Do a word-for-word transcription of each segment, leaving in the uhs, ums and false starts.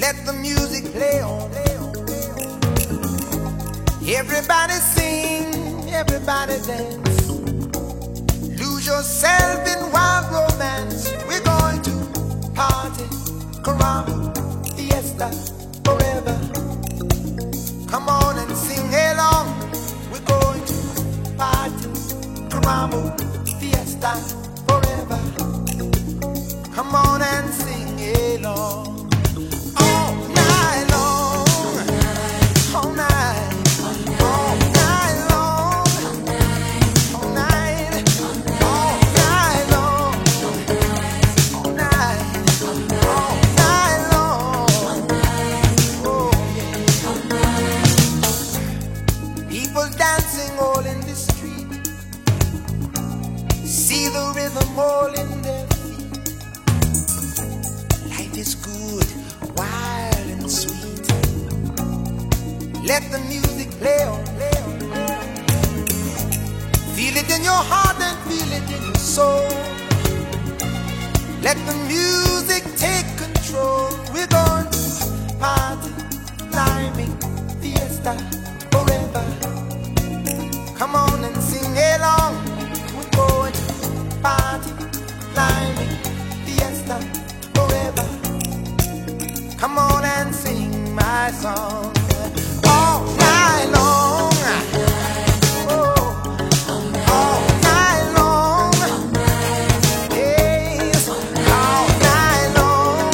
Let the music play on. Everybody sing, everybody dance. Lose yourself in wild romance. We're going to party, caramba, fiesta, forever. Come on and sing along. We're going to party, caramba, fiesta, forever. Come on and sing along. All night long, all night. Dancing all in the street, see the rhythm all in their feet. Life is good, wild and sweet. Let the music play on, play on, play on. Feel it in your heart and feel it in your soul. Let the music take control. We're going to party, climbing, fiesta, forever. Come on and sing along. We're going to party, climbing, fiesta, forever. Come on and sing my song. All night long. Oh, all night long. Yes, all night long.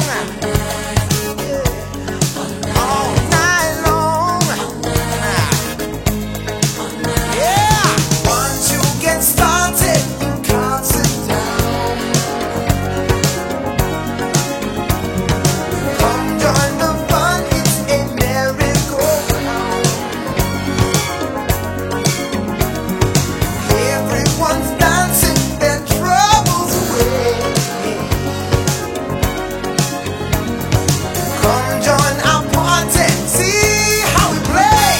Yeah, all night long. Once you get started, you can't sit down. Come join the fun, it's a merry-go-round. Everyone's dancing their troubles away. Come join our party, see how we play.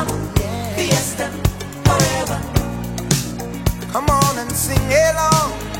Come on and sing along.